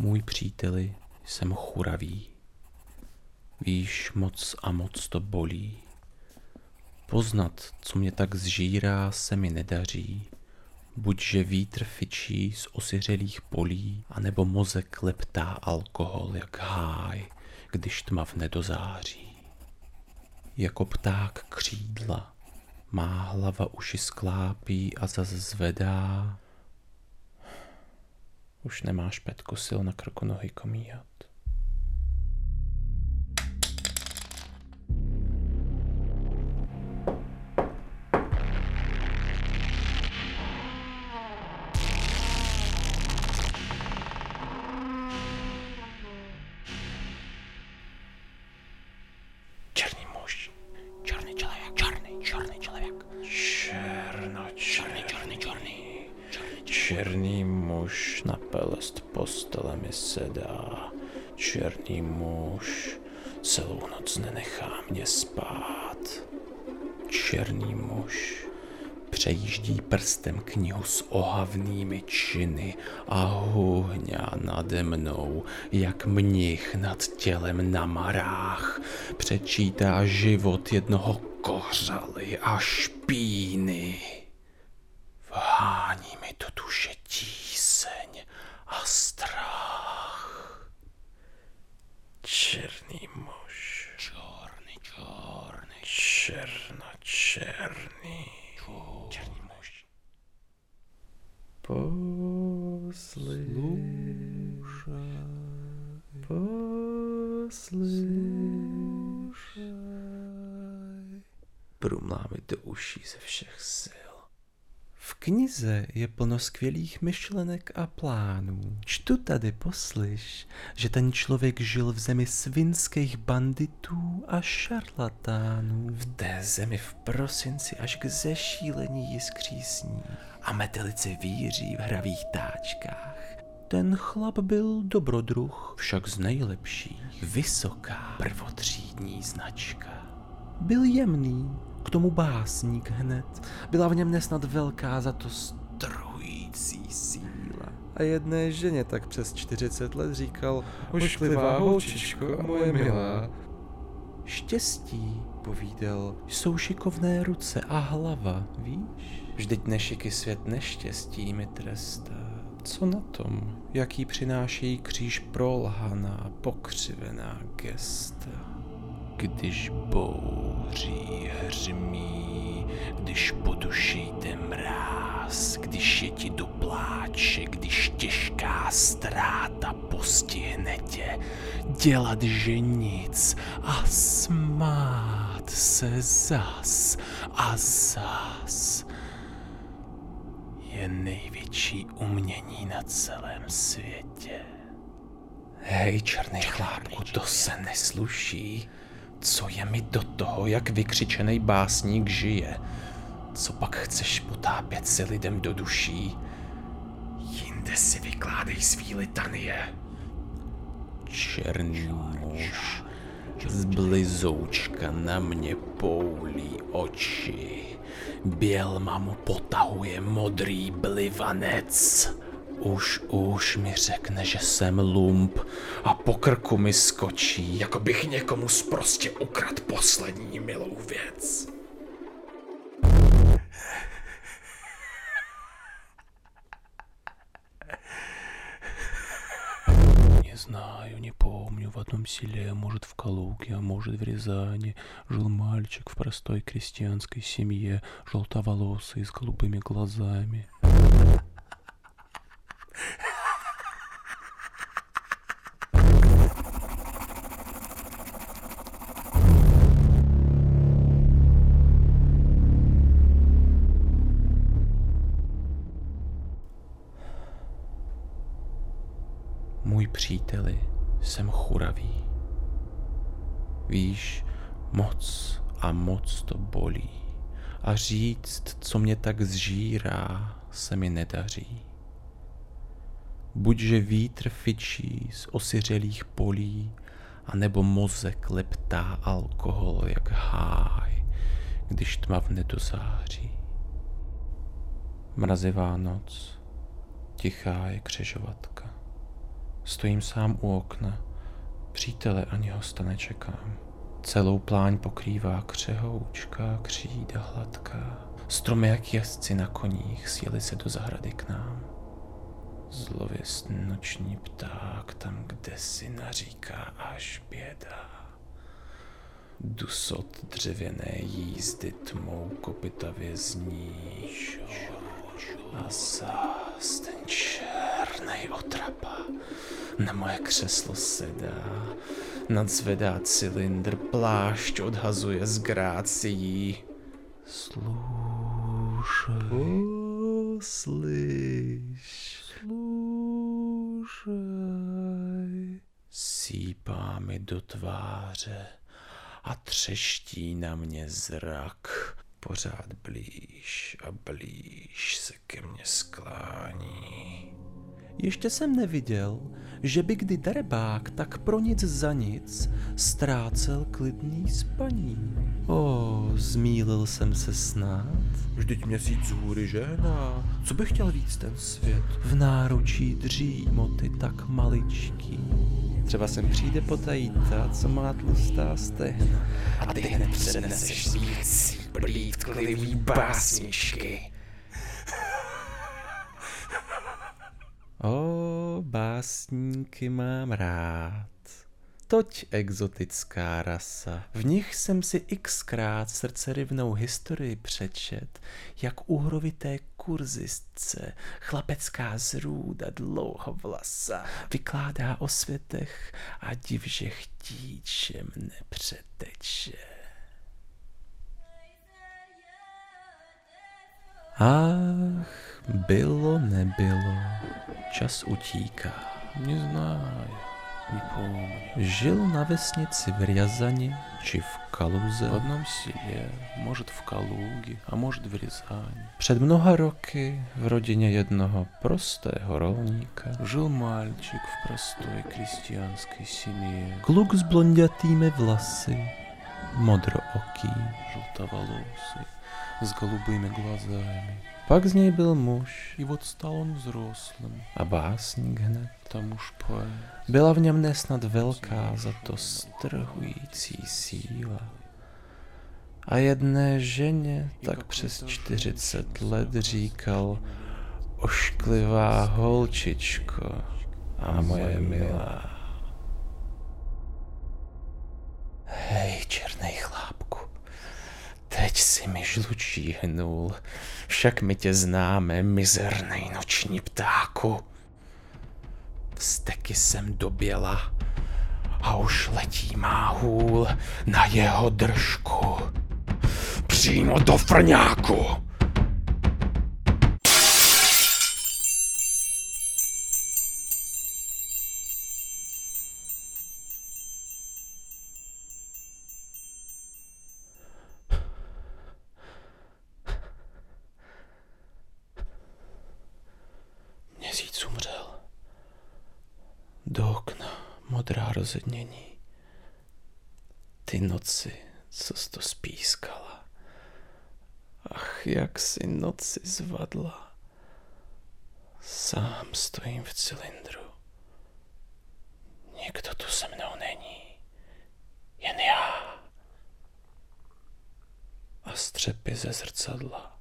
Můj příteli, jsem churavý. Víš, moc a moc to bolí. Poznat, co mě tak zžírá, se mi nedaří. Buďže vítr fičí z osiřelých polí, anebo mozek leptá alkohol jak háj, když tmavne do září. Jako pták křídla, má hlava uši sklápí a zas zvedá. Už nemáš, Petku, sil na krku nohy komíhat. Černý muž, černý člověk. Černý muž na pelest postele mi sedá. Černý muž celou noc nenechá mě spát. Černý muž přejíždí prstem knihu s ohavnými činy a huhňá nade mnou, jak mnich nad tělem na marách. Přečítá život jednoho kořaly a špíny. Vhání mi do duše tíseň a strach. Černý muž. Černý muž. Poslyšaj. Brumlá mi do uší ze všech sil. V knize je plno skvělých myšlenek a plánů. Čtu tady, poslyš, že ten člověk žil v zemi svinských banditů a šarlatánů. V té zemi v prosinci až k zešílení jiskří sníh a metelice víří v hravých táčkách. Ten chlap byl dobrodruh, však z nejlepších, vysoká prvotřídní značka. Byl jemný, k tomu básník hned. Byla v něm nesnad velká, za to strující síla. A jedné ženě tak přes 40 let říkal: ošklivá holčičko, moje milá. Štěstí, povídal, jsou šikovné ruce a hlava, víš? Vždyť nešiky svět neštěstí mi trestá. Co na tom, jaký přináší kříž prolhaná, pokřivená gesta? Když bouří hřmí, když po duši jde mráz, když je ti do pláče, když těžká ztráta postihne tě, dělat že nic a smát se zas a zas je největší umění na celém světě. Hej, černý chlápku, to se nesluší. Co je mi do toho, jak vykřičenej básník žije? Co pak chceš potápět se lidem do duší? Jinde si vykládej svý litanie. Černý muž z blizoučka na mě poulí oči. Bělma mu potahuje modrý blivanec. Už mi řekne, že jsem lump a po krku mi skočí, jako bych někomu sprostě ukradl poslední milou věc. Не знаю, не помню, в одном селе, может в Калуге, а может в Рязани, жил мальчик в простой крестьянской семье, желтоволосый, с голубыми глазами. Můj příteli, jsem churavý. Víš, moc a moc to bolí. A říct, co mě tak zžírá, se mi nedaří. Buďže vítr fičí z osiřelých polí, anebo mozek leptá alkohol jak háj, když tmavne do září. Mrazivá noc, tichá je křižovatka. Stojím sám u okna. Přítele ani hosta nečekám. Celou pláň pokrývá křehoučká křída hladká. Stromy jak jezdci na koních sjeli se do zahrady k nám. Zlověstný noční pták tam kdesi naříká až běda. Dusot dřevěné jízdy tmou kopytavě zní. A zás ten černej otrapa na moje křeslo sedá, nadzvedá cylindr, plášť odhazuje z grácií. Slušaj. Sípá mi do tváře a třeští na mě zrak. Pořád blíž a blíž se ke mně sklání. Ještě jsem neviděl, že by kdy darebák tak pro nic za nic ztrácel klidný spaní. Zmýlil jsem se snad. Vždyť měsíc z hůry žehná. Co by chtěl víc ten svět? V náručí dřímoty tak maličký. Třeba sem přijde potají ta, co má tlustá stehna. A ty hned předneseš svící plítklivý básničky. Básníky mám rád. Toť exotická rasa. V nich jsem si xkrát srdcerivnou historii přečet, jak uhrovité kurzistce, chlapecká zrůda dlouhovlasa, vykládá o světech a div, že chtíčem nepřeteče. Ach, bylo, nebylo, čas utíká. Neznám, nepomňu. Žil na vesnici v Rязани či v Kaluze. V jednom síle, možná v Kalugi, a možná v Rязани. Před mnoha roky v rodině jednoho prostého rolníka žil málčik v prosté křesťanské семье. Kluk s blondětými vlasy, modrooký, žltavolusý, s голубыми глазами. Pak z něj byl muž. I вот стал он взрослым. A básník hned. Tam už poet. Byla v něm nesnad velká, za to strhující síla. A jedné ženě tak přes 40 let říkal: ošklivá holčičko a moje milá. Hej, černej chlápku. Teď si mi žlučí hnul, však my tě známe, mizernej noční ptáku. Vzteky jsem doběla a už letí má hůl na jeho držku. Přímo do frňáku. Měsíc umřel. Do okna modrá rozednění. Ty noci, co jsi to spískala. Ach, jak si noci zvadla. Sám stojím v cylindru. Nikdo tu se mnou není. Jen já. A střepy ze zrcadla.